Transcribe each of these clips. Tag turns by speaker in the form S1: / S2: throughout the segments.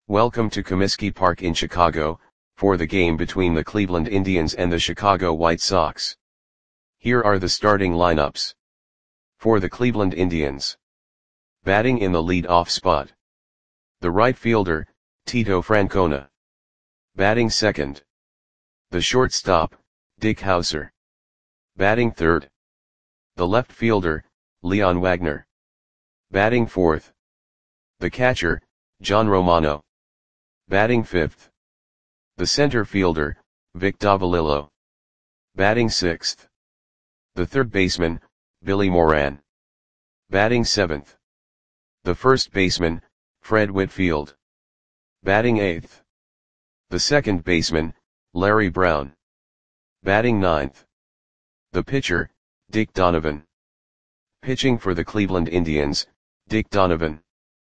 S1: Welcome to Comiskey Park in Chicago, for the game between the Cleveland Indians and the Chicago White Sox. Here are the starting lineups. For the Cleveland Indians. Batting in the lead-off spot. The right fielder, Tito Francona. Batting second. The shortstop, Dick Howser. Batting third. The left fielder, Leon Wagner. Batting fourth. The catcher, John Romano. Batting fifth. The center fielder, Vic Davalillo. Batting sixth. The third baseman, Billy Moran. Batting seventh. The first baseman, Fred Whitfield. Batting eighth. The second baseman, Larry Brown. Batting ninth. The pitcher, Dick Donovan. Pitching for the Cleveland Indians, Dick Donovan.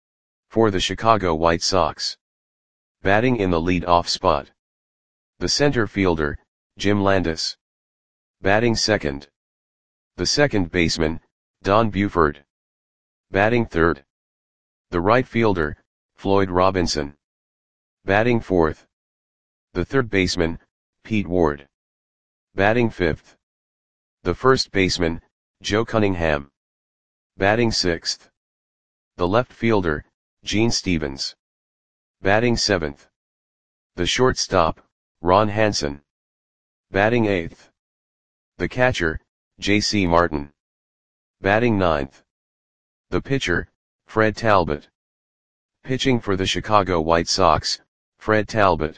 S1: For the Chicago White Sox. Batting in the lead-off spot. The center fielder, Jim Landis. Batting second. The second baseman, Don Buford. Batting third. The right fielder, Floyd Robinson. Batting fourth. The third baseman, Pete Ward. Batting fifth. The first baseman, Joe Cunningham. Batting sixth. The left fielder, Gene Stevens. Batting seventh. The shortstop, Ron Hansen. Batting eighth. The catcher, J.C. Martin. Batting ninth. The pitcher, Fred Talbot. Pitching for the Chicago White Sox, Fred Talbot.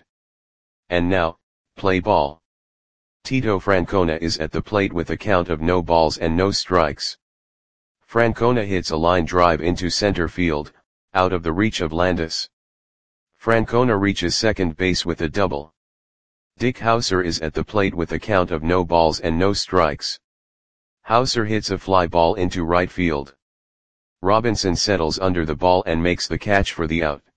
S1: And now, play ball. Tito Francona is at the plate with a count of no balls and no strikes. Francona hits a line drive into center field, out of the reach of Landis. Francona reaches second base with a double. Dick Howser is at the plate with a count of no balls and no strikes. Howser hits a fly ball into right field. Robinson settles under the ball and makes the catch for the out.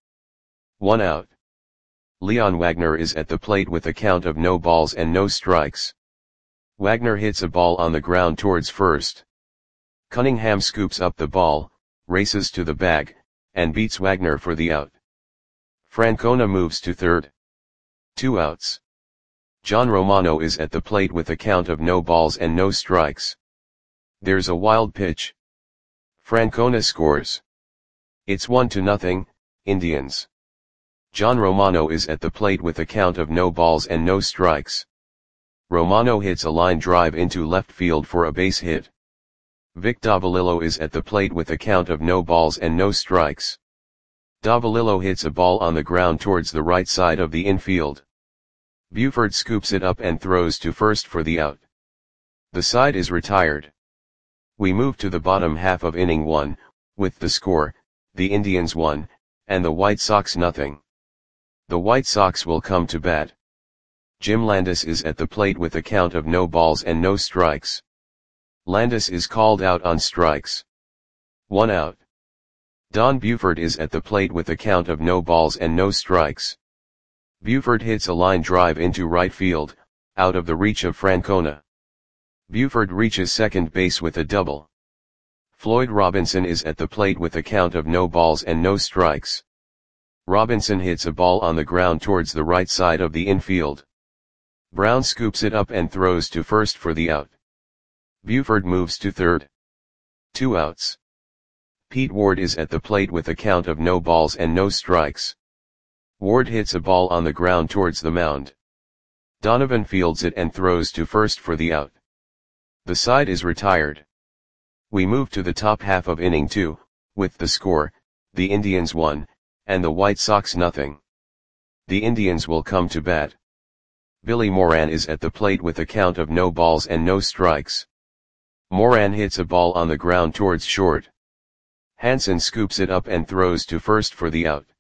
S1: 1 out. Leon Wagner is at the plate with a count of no balls and no strikes. Wagner hits a ball on the ground towards first. Cunningham scoops up the ball, races to the bag, and beats Wagner for the out. Francona moves to third. 2 outs. John Romano is at the plate with a count of no balls and no strikes. There's a wild pitch. Francona scores. It's 1-0, Indians. John Romano is at the plate with a count of no balls and no strikes. Romano hits a line drive into left field for a base hit. Vic Davalillo is at the plate with a count of no balls and no strikes. Davalillo hits a ball on the ground towards the right side of the infield. Buford scoops it up and throws to first for the out. The side is retired. We move to the bottom half of inning 1, with the score, the Indians 1, and the White Sox 0. The White Sox will come to bat. Jim Landis is at the plate with a count of no balls and no strikes. Landis is called out on strikes. 1 out. Don Buford is at the plate with a count of no balls and no strikes. Buford hits a line drive into right field, out of the reach of Francona. Buford reaches second base with a double. Floyd Robinson is at the plate with a count of no balls and no strikes. Robinson hits a ball on the ground towards the right side of the infield. Brown scoops it up and throws to first for the out. Buford moves to third. 2 outs. Pete Ward is at the plate with a count of no balls and no strikes. Ward hits a ball on the ground towards the mound. Donovan fields it and throws to first for the out. The side is retired. We move to the top half of inning 2, with the score, the Indians 1, and the White Sox 0. The Indians will come to bat. Billy Moran is at the plate with a count of no balls and no strikes. Moran hits a ball on the ground towards short. Hansen scoops it up and throws to first for the out.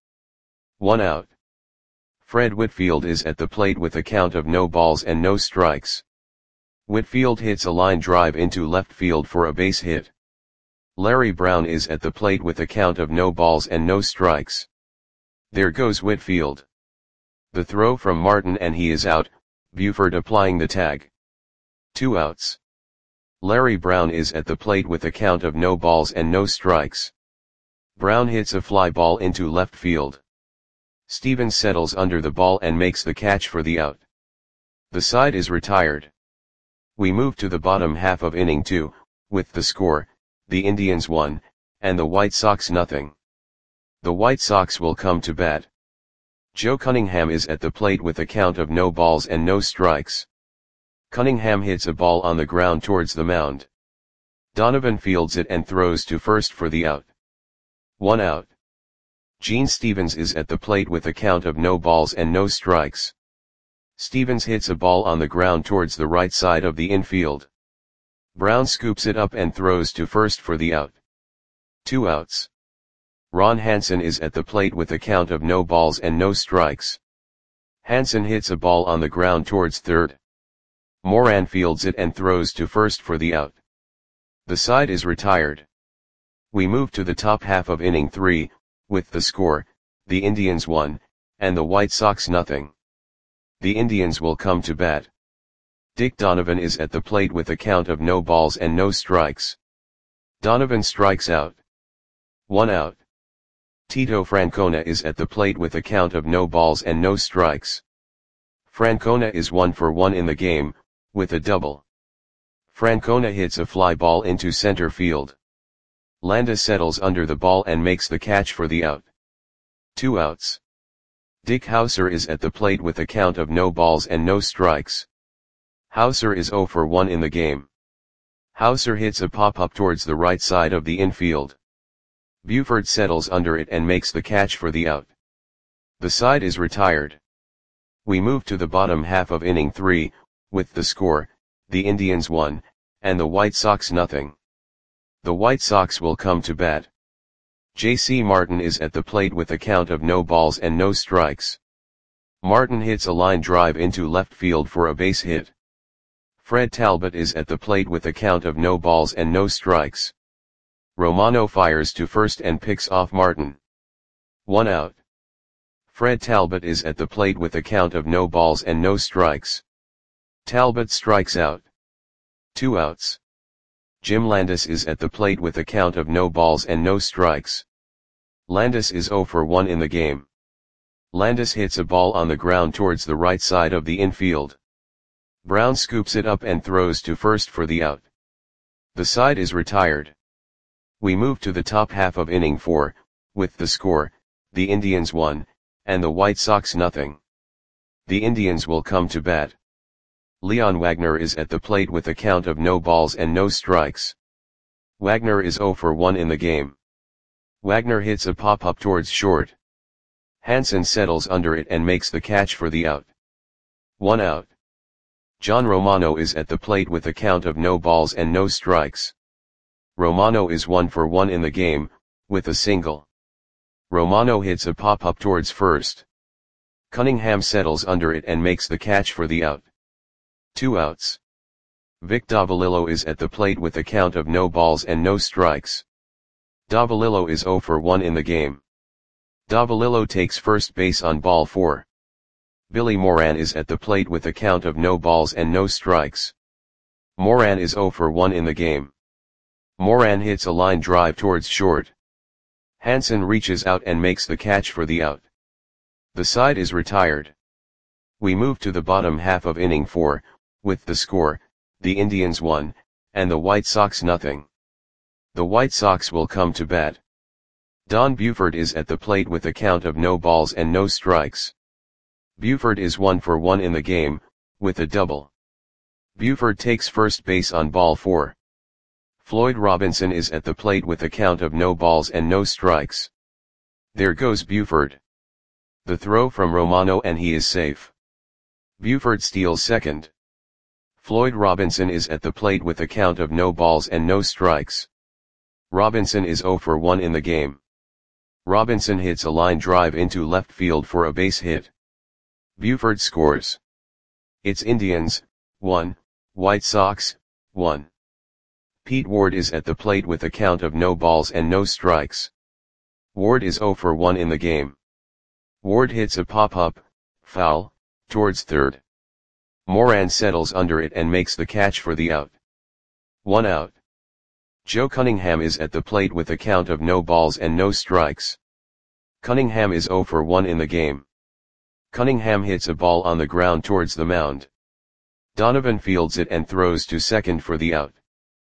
S1: 1 out. Fred Whitfield is at the plate with a count of no balls and no strikes. Whitfield hits a line drive into left field for a base hit. Larry Brown is at the plate with a count of no balls and no strikes. There goes Whitfield. The throw from Martin and he is out, Buford applying the tag. 2 outs. Larry Brown is at the plate with a count of no balls and no strikes. Brown hits a fly ball into left field. Stevens settles under the ball and makes the catch for the out. The side is retired. We move to the bottom half of inning 2, with the score, the Indians 1, and the White Sox nothing. The White Sox will come to bat. Joe Cunningham is at the plate with a count of no balls and no strikes. Cunningham hits a ball on the ground towards the mound. Donovan fields it and throws to first for the out. 1 out. Gene Stevens is at the plate with a count of no balls and no strikes. Stevens hits a ball on the ground towards the right side of the infield. Brown scoops it up and throws to first for the out. 2 outs. Ron Hansen is at the plate with a count of no balls and no strikes. Hansen hits a ball on the ground towards third. Moran fields it and throws to first for the out. The side is retired. We move to the top half of inning 3, with the score, the Indians 1, and the White Sox nothing. The Indians will come to bat. Dick Donovan is at the plate with a count of no balls and no strikes. Donovan strikes out. 1 out. Tito Francona is at the plate with a count of no balls and no strikes. Francona is 1 for 1 in the game, with a double. Francona hits a fly ball into center field. Landa settles under the ball and makes the catch for the out. 2 outs. Dick Hauser is at the plate with a count of no balls and no strikes. Hauser is 0 for 1 in the game. Hauser hits a pop-up towards the right side of the infield. Buford settles under it and makes the catch for the out. The side is retired. We move to the bottom half of inning 3, with the score, the Indians 1, and the White Sox nothing. The White Sox will come to bat. J.C. Martin is at the plate with a count of no balls and no strikes. Martin hits a line drive into left field for a base hit. Fred Talbot is at the plate with a count of no balls and no strikes. Romano fires to first and picks off Martin. 1 out. Fred Talbot is at the plate with a count of no balls and no strikes. Talbot strikes out. 2 outs. Jim Landis is at the plate with a count of no balls and no strikes. Landis is 0 for 1 in the game. Landis hits a ball on the ground towards the right side of the infield. Brown scoops it up and throws to first for the out. The side is retired. We move to the top half of inning 4, with the score, the Indians 1, and the White Sox nothing. The Indians will come to bat. Leon Wagner is at the plate with a count of no balls and no strikes. Wagner is 0 for 1 in the game. Wagner hits a pop-up towards short. Hansen settles under it and makes the catch for the out. 1 out. John Romano is at the plate with a count of no balls and no strikes. Romano is 1 for 1 in the game, with a single. Romano hits a pop-up towards first. Cunningham settles under it and makes the catch for the out. 2 outs. Vic Davalillo is at the plate with a count of no balls and no strikes. Davalillo is 0 for 1 in the game. Davalillo takes first base on ball 4. Billy Moran is at the plate with a count of no balls and no strikes. Moran is 0 for 1 in the game. Moran hits a line drive towards short. Hansen reaches out and makes the catch for the out. The side is retired. We move to the bottom half of inning 4, with the score, the Indians 1, and the White Sox nothing. The White Sox will come to bat. Don Buford is at the plate with a count of no balls and no strikes. Buford is 1 for 1 in the game, with a double. Buford takes first base on ball 4. Floyd Robinson is at the plate with a count of no balls and no strikes. There goes Buford. The throw from Romano and he is safe. Buford steals second. Floyd Robinson is at the plate with a count of no balls and no strikes. Robinson is 0 for 1 in the game. Robinson hits a line drive into left field for a base hit. Buford scores. It's Indians, 1, White Sox, 1. Pete Ward is at the plate with a count of no balls and no strikes. Ward is 0 for 1 in the game. Ward hits a pop-up, foul, towards third. Moran settles under it and makes the catch for the out. 1 out. Joe Cunningham is at the plate with a count of no balls and no strikes. Cunningham is 0 for 1 in the game. Cunningham hits a ball on the ground towards the mound. Donovan fields it and throws to second for the out.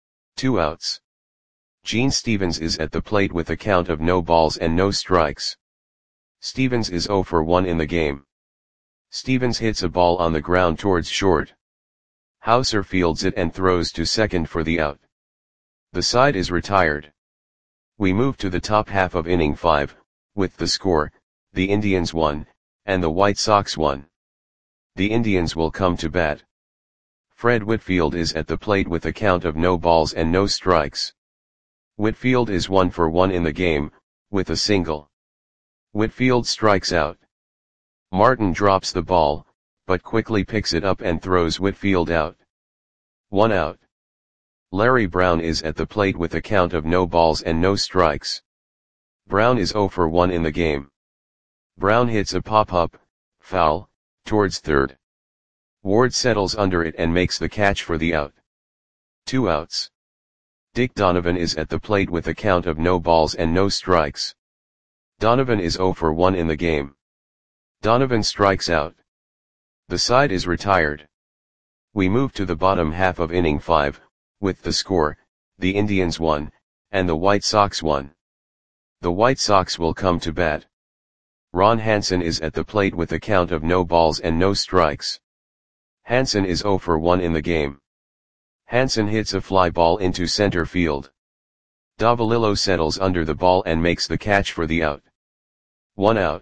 S1: 2 outs. Gene Stevens is at the plate with a count of no balls and no strikes. Stevens is 0 for 1 in the game. Stevens hits a ball on the ground towards short. Hauser fields it and throws to second for the out. The side is retired. We move to the top half of inning 5, with the score, the Indians 1, and the White Sox 1. The Indians will come to bat. Fred Whitfield is at the plate with a count of no balls and no strikes. Whitfield is 1 for 1 in the game, with a single. Whitfield strikes out. Martin drops the ball, but quickly picks it up and throws Whitfield out. 1 out. Larry Brown is at the plate with a count of no balls and no strikes. Brown is 0 for 1 in the game. Brown hits a pop-up, foul, towards third. Ward settles under it and makes the catch for the out. 2 outs. Dick Donovan is at the plate with a count of no balls and no strikes. Donovan is 0 for 1 in the game. Donovan strikes out. The side is retired. We move to the bottom half of inning 5, with the score, the Indians 1, and the White Sox 1. The White Sox will come to bat. Ron Hansen is at the plate with a count of no balls and no strikes. Hansen is 0 for 1 in the game. Hansen hits a fly ball into center field. Davalillo settles under the ball and makes the catch for the out. 1 out.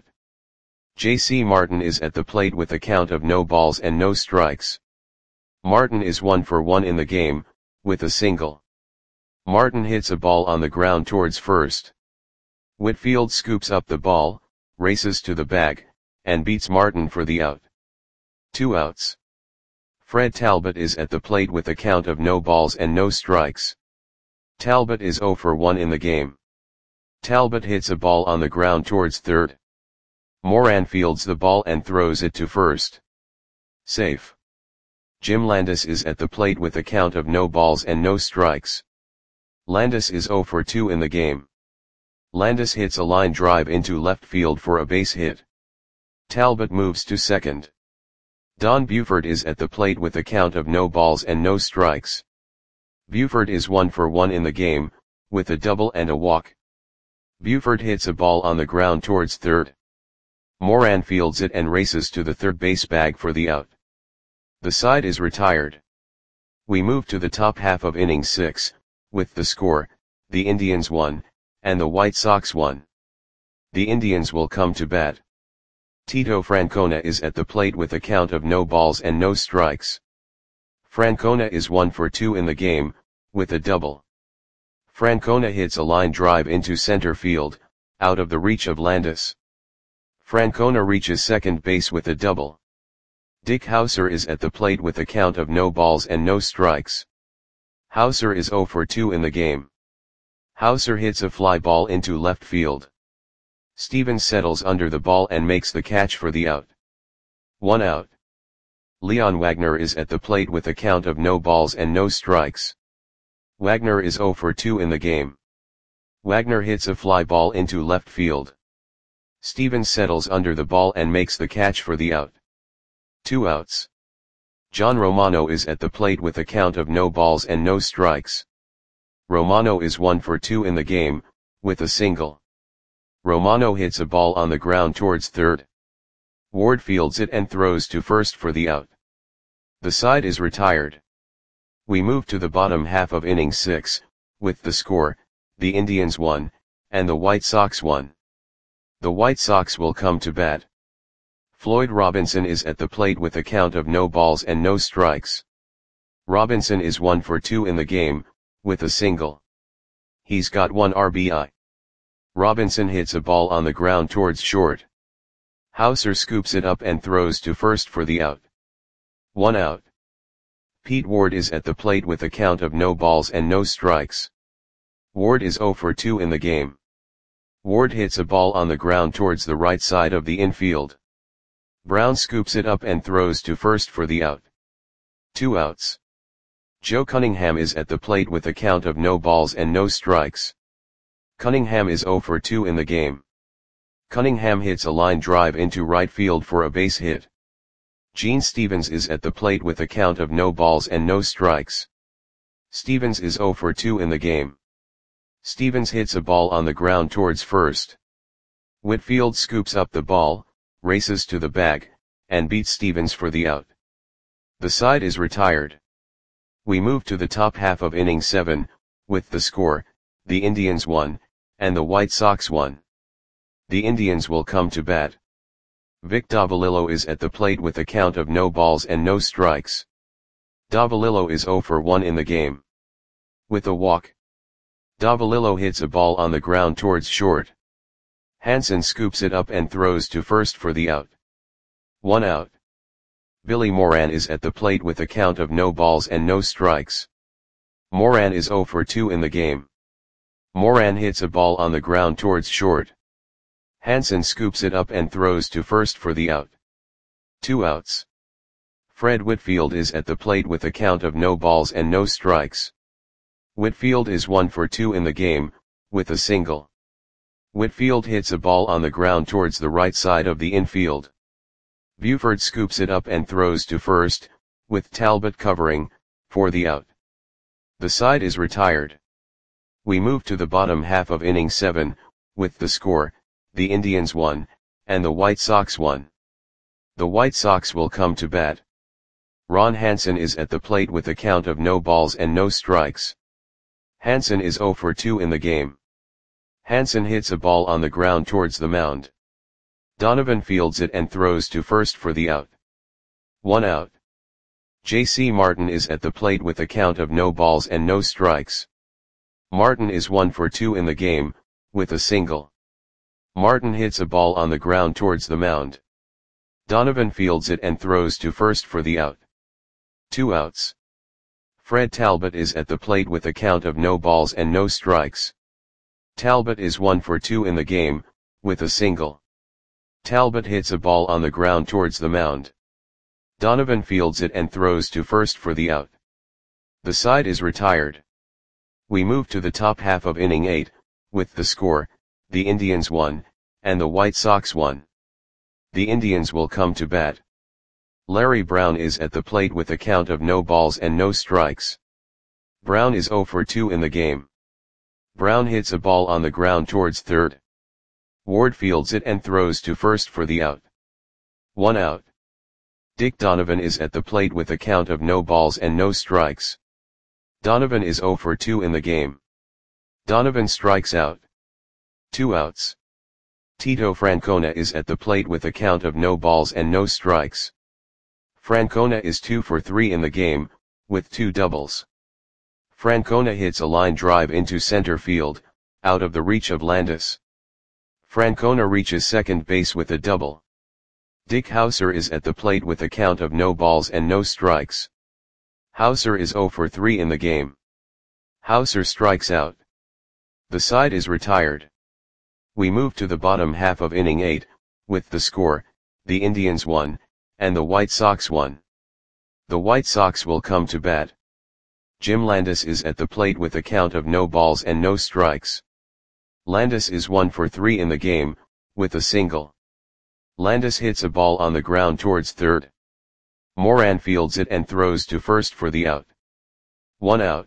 S1: J.C. Martin is at the plate with a count of no balls and no strikes. Martin is 1 for 1 in the game, with a single. Martin hits a ball on the ground towards first. Whitfield scoops up the ball, races to the bag, and beats Martin for the out. 2 outs. Fred Talbot is at the plate with a count of no balls and no strikes. Talbot is 0 for 1 in the game. Talbot hits a ball on the ground towards third. Moran fields the ball and throws it to first. Safe. Jim Landis is at the plate with a count of no balls and no strikes. Landis is 0 for 2 in the game. Landis hits a line drive into left field for a base hit. Talbot moves to second. Don Buford is at the plate with a count of no balls and no strikes. Buford is 1 for 1 in the game, with a double and a walk. Buford hits a ball on the ground towards third. Moran fields it and races to the third base bag for the out. The side is retired. We move to the top half of inning 6, with the score, the Indians 1, and the White Sox 1. The Indians will come to bat. Tito Francona is at the plate with a count of no balls and no strikes. Francona is 1 for 2 in the game, with a double. Francona hits a line drive into center field, out of the reach of Landis. Francona reaches second base with a double. Dick Hauser is at the plate with a count of no balls and no strikes. Hauser is 0 for 2 in the game. Hauser hits a fly ball into left field. Stevens settles under the ball and makes the catch for the out. 1 out. Leon Wagner is at the plate with a count of no balls and no strikes. Wagner is 0 for 2 in the game. Wagner hits a fly ball into left field. Stevens settles under the ball and makes the catch for the out. 2 outs. John Romano is at the plate with a count of no balls and no strikes. Romano is 1 for 2 in the game, with a single. Romano hits a ball on the ground towards third. Ward fields it and throws to first for the out. The side is retired. We move to the bottom half of inning 6, with the score, the Indians 1, and the White Sox 1. The White Sox will come to bat. Floyd Robinson is at the plate with a count of no balls and no strikes. Robinson is 1 for 2 in the game, with a single. He's got 1 RBI. Robinson hits a ball on the ground towards short. Hauser scoops it up and throws to first for the out. 1 out. Pete Ward is at the plate with a count of no balls and no strikes. Ward is 0 for 2 in the game. Ward hits a ball on the ground towards the right side of the infield. Brown scoops it up and throws to first for the out. 2 outs. Joe Cunningham is at the plate with a count of no balls and no strikes. Cunningham is 0 for 2 in the game. Cunningham hits a line drive into right field for a base hit. Gene Stevens is at the plate with a count of no balls and no strikes. Stevens is 0 for 2 in the game. Stevens hits a ball on the ground towards first. Whitfield scoops up the ball, races to the bag, and beats Stevens for the out. The side is retired. We move to the top half of inning 7, with the score, the Indians won, and the White Sox won. The Indians will come to bat. Vic Davalillo is at the plate with a count of no balls and no strikes. Davalillo is 0 for 1 in the game. With a walk, Davalillo hits a ball on the ground towards short. Hansen scoops it up and throws to first for the out. 1 out. Billy Moran is at the plate with a count of no balls and no strikes. Moran is 0 for 2 in the game. Moran hits a ball on the ground towards short. Hansen scoops it up and throws to first for the out. 2 outs. Fred Whitfield is at the plate with a count of no balls and no strikes. Whitfield is 1 for 2 in the game, with a single. Whitfield hits a ball on the ground towards the right side of the infield. Buford scoops it up and throws to first, with Talbot covering, for the out. The side is retired. We move to the bottom half of inning 7, with the score, the Indians won, and the White Sox won. The White Sox will come to bat. Ron Hansen is at the plate with a count of no balls and no strikes. Hansen is 0 for 2 in the game. Hansen hits a ball on the ground towards the mound. Donovan fields it and throws to first for the out. 1 out. J.C. Martin is at the plate with a count of no balls and no strikes. Martin is 1 for 2 in the game, with a single. Martin hits a ball on the ground towards the mound. Donovan fields it and throws to first for the out. 2 outs. Fred Talbot is at the plate with a count of no balls and no strikes. Talbot is 1 for 2 in the game, with a single. Talbot hits a ball on the ground towards the mound. Donovan fields it and throws to first for the out. The side is retired. We move to the top half of inning 8, with the score, the Indians won, and the White Sox won. The Indians will come to bat. Larry Brown is at the plate with a count of no balls and no strikes. Brown is 0 for 2 in the game. Brown hits a ball on the ground towards third. Ward fields it and throws to first for the out. 1 out. Dick Donovan is at the plate with a count of no balls and no strikes. Donovan is 0 for 2 in the game. Donovan strikes out. 2 outs. Tito Francona is at the plate with a count of no balls and no strikes. Francona is 2 for 3 in the game, with 2 doubles. Francona hits a line drive into center field, out of the reach of Landis. Francona reaches second base with a double. Dick Hauser is at the plate with a count of no balls and no strikes. Hauser is 0 for 3 in the game. Hauser strikes out. The side is retired. We move to the bottom half of inning 8, with the score, the Indians won, and the White Sox won. The White Sox will come to bat. Jim Landis is at the plate with a count of no balls and no strikes. Landis is 1 for 3 in the game, with a single. Landis hits a ball on the ground towards third. Moran fields it and throws to first for the out. 1 out.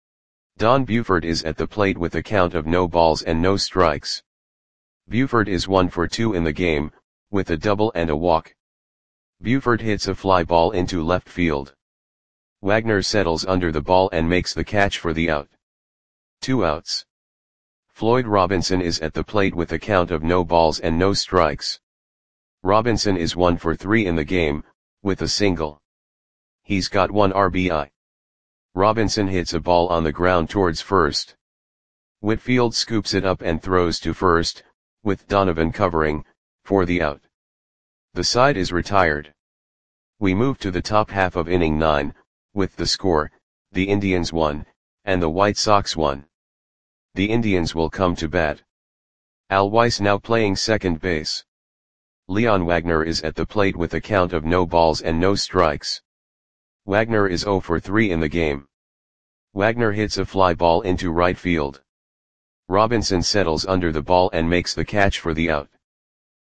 S1: Don Buford is at the plate with a count of no balls and no strikes. Buford is 1 for 2 in the game, with a double and a walk. Buford hits a fly ball into left field. Wagner settles under the ball and makes the catch for the out. 2 outs. Floyd Robinson is at the plate with a count of no balls and no strikes. Robinson is 1 for 3 in the game, with a single. He's got 1 RBI. Robinson hits a ball on the ground towards first. Whitfield scoops it up and throws to first, with Donovan covering, for the out. The side is retired. We move to the top half of inning 9, with the score, the Indians won, and the White Sox won. The Indians will come to bat. Al Weiss now playing second base. Leon Wagner is at the plate with a count of no balls and no strikes. Wagner is 0 for 3 in the game. Wagner hits a fly ball into right field. Robinson settles under the ball and makes the catch for the out.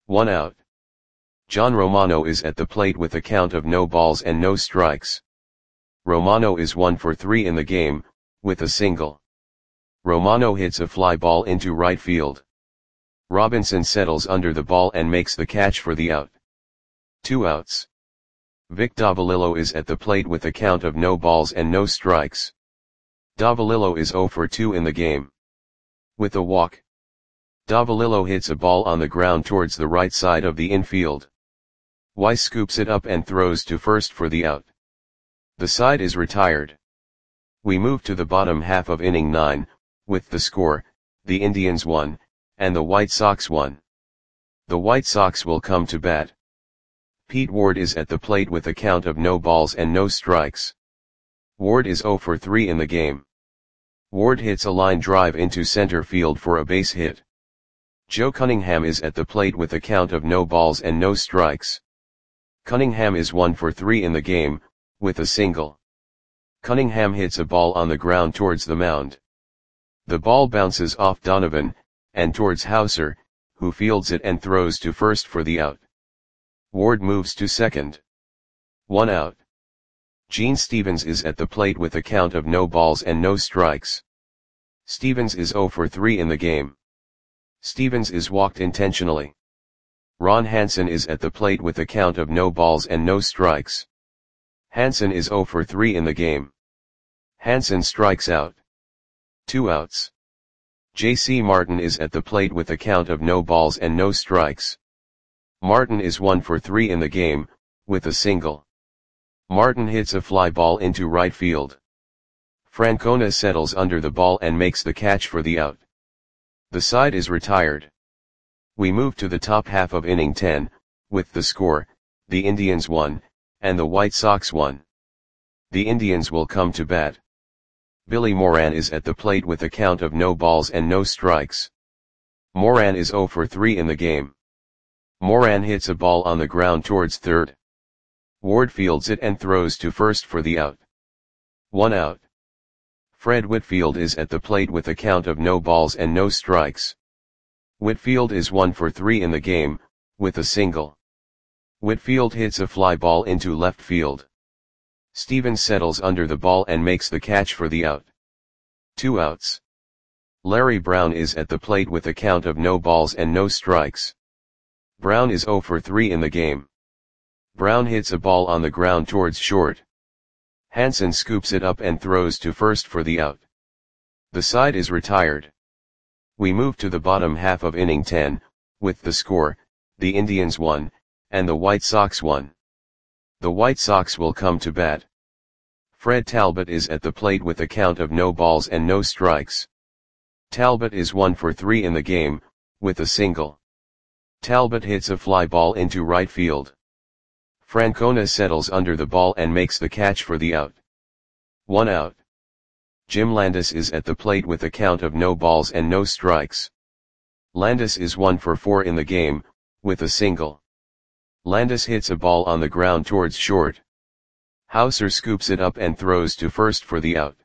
S1: 1 out. John Romano is at the plate with a count of no balls and no strikes. Romano is 1 for 3 in the game, with a single. Romano hits a fly ball into right field. Robinson settles under the ball and makes the catch for the out. 2 outs. Vic Davalillo is at the plate with a count of no balls and no strikes. Davalillo is 0 for 2 in the game. With a walk. Davalillo hits a ball on the ground towards the right side of the infield. Weiss scoops it up and throws to first for the out. The side is retired. We move to the bottom half of inning 9, with the score, the Indians 1, and the White Sox 1. The White Sox will come to bat. Pete Ward is at the plate with a count of no balls and no strikes. Ward is 0 for 3 in the game. Ward hits a line drive into center field for a base hit. Joe Cunningham is at the plate with a count of no balls and no strikes. Cunningham is 1 for 3 in the game, with a single. Cunningham hits a ball on the ground towards the mound. The ball bounces off Donovan, and towards Hauser, who fields it and throws to first for the out. Ward moves to second. 1 out. Gene Stevens is at the plate with a count of no balls and no strikes. Stevens is 0 for 3 in the game. Stevens is walked intentionally. Ron Hansen is at the plate with a count of no balls and no strikes. Hansen is 0 for 3 in the game. Hansen strikes out. 2 outs. J.C. Martin is at the plate with a count of no balls and no strikes. Martin is 1 for 3 in the game, with a single. Martin hits a fly ball into right field. Francona settles under the ball and makes the catch for the out. The side is retired. We move to the top half of inning 10, with the score, the Indians 1, and the White Sox 1. The Indians will come to bat. Billy Moran is at the plate with a count of no balls and no strikes. Moran is 0 for 3 in the game. Moran hits a ball on the ground towards third. Ward fields it and throws to first for the out. 1 out. Fred Whitfield is at the plate with a count of no balls and no strikes. Whitfield is 1 for 3 in the game, with a single. Whitfield hits a fly ball into left field. Stevens settles under the ball and makes the catch for the out. 2 outs. Larry Brown is at the plate with a count of no balls and no strikes. Brown is 0 for 3 in the game. Brown hits a ball on the ground towards short. Hansen scoops it up and throws to first for the out. The side is retired. We move to the bottom half of inning 10, with the score, the Indians 1, and the White Sox 1. The White Sox will come to bat. Fred Talbot is at the plate with a count of no balls and no strikes. Talbot is 1 for 3 in the game, with a single. Talbot hits a fly ball into right field. Francona settles under the ball and makes the catch for the out. 1 out. Jim Landis is at the plate with a count of no balls and no strikes. Landis is 1 for 4 in the game, with a single. Landis hits a ball on the ground towards short. Hauser scoops it up and throws to first for the out.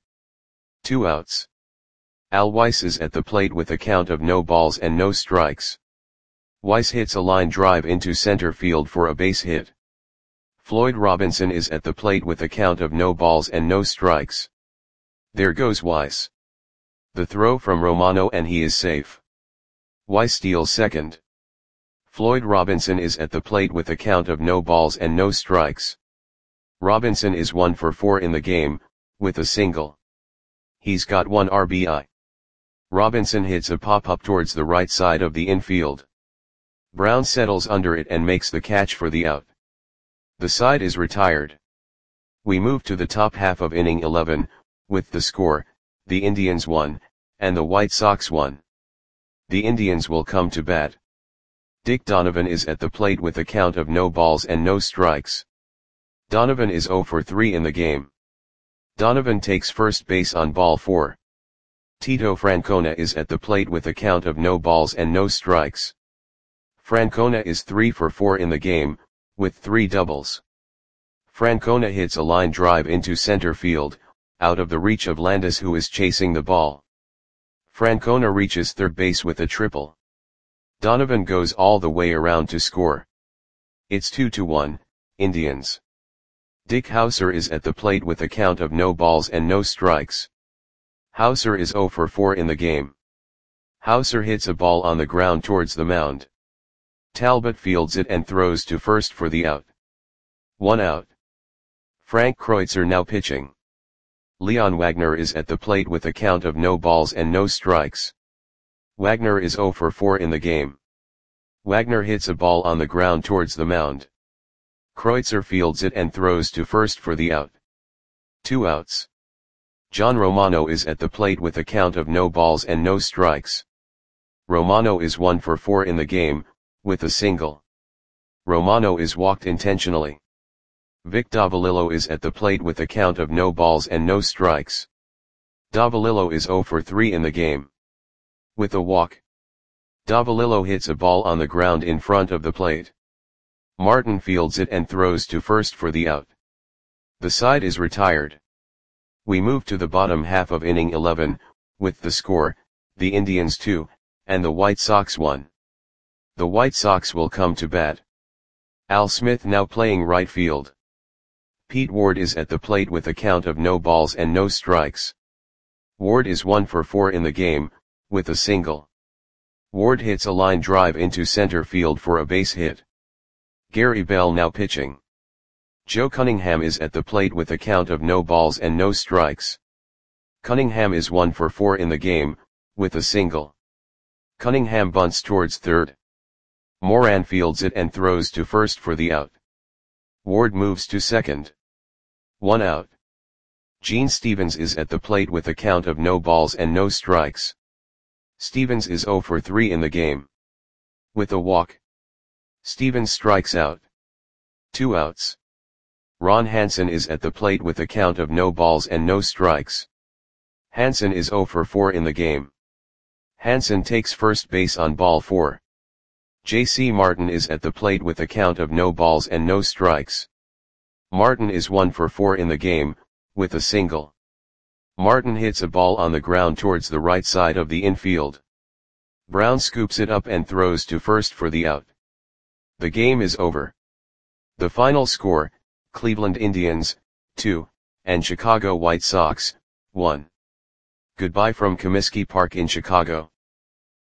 S1: 2 outs. Al Weiss is at the plate with a count of no balls and no strikes. Weiss hits a line drive into center field for a base hit. Floyd Robinson is at the plate with a count of no balls and no strikes. There goes Weiss. The throw from Romano and he is safe. Weiss steals second. Floyd Robinson is at the plate with a count of no balls and no strikes. Robinson is 1 for 4 in the game, with a single. He's got 1 RBI. Robinson hits a pop-up towards the right side of the infield. Brown settles under it and makes the catch for the out. The side is retired. We move to the top half of inning 11, with the score, the Indians 1, and the White Sox 1. The Indians will come to bat. Dick Donovan is at the plate with a count of no balls and no strikes. Donovan is 0 for 3 in the game. Donovan takes first base on ball 4. Tito Francona is at the plate with a count of no balls and no strikes. Francona is 3 for 4 in the game, with 3 doubles. Francona hits a line drive into center field, out of the reach of Landis who is chasing the ball. Francona reaches third base with a triple. Donovan goes all the way around to score. It's 2-1, Indians. Dick Hauser is at the plate with a count of no balls and no strikes. Hauser is 0 for 4 in the game. Hauser hits a ball on the ground towards the mound. Talbot fields it and throws to first for the out. 1 out. Frank Kreutzer now pitching. Leon Wagner is at the plate with a count of no balls and no strikes. Wagner is 0 for 4 in the game. Wagner hits a ball on the ground towards the mound. Kreutzer fields it and throws to first for the out. 2 outs. John Romano is at the plate with a count of no balls and no strikes. Romano is 1 for 4 in the game, with a single. Romano is walked intentionally. Vic Davalillo is at the plate with a count of no balls and no strikes. Davalillo is 0 for 3 in the game. With a walk. Davalillo hits a ball on the ground in front of the plate. Martin fields it and throws to first for the out. The side is retired. We move to the bottom half of inning 11, with the score, the Indians 2, and the White Sox 1. The White Sox will come to bat. Al Smith now playing right field. Pete Ward is at the plate with a count of no balls and no strikes. Ward is 1 for 4 in the game, with a single. Ward hits a line drive into center field for a base hit. Gary Bell now pitching. Joe Cunningham is at the plate with a count of no balls and no strikes. Cunningham is 1 for 4 in the game, with a single. Cunningham bunts towards third. Moran fields it and throws to first for the out. Ward moves to second. 1 out. Gene Stevens is at the plate with a count of no balls and no strikes. Stevens is 0 for 3 in the game. With a walk. Stevens strikes out. 2 outs. Ron Hansen is at the plate with a count of no balls and no strikes. Hansen is 0 for 4 in the game. Hansen takes first base on ball 4. J.C. Martin is at the plate with a count of no balls and no strikes. Martin is 1 for 4 in the game, with a single. Martin hits a ball on the ground towards the right side of the infield. Brown scoops it up and throws to first for the out. The game is over. The final score, Cleveland Indians, 2, and Chicago White Sox, 1. Goodbye from Comiskey Park in Chicago.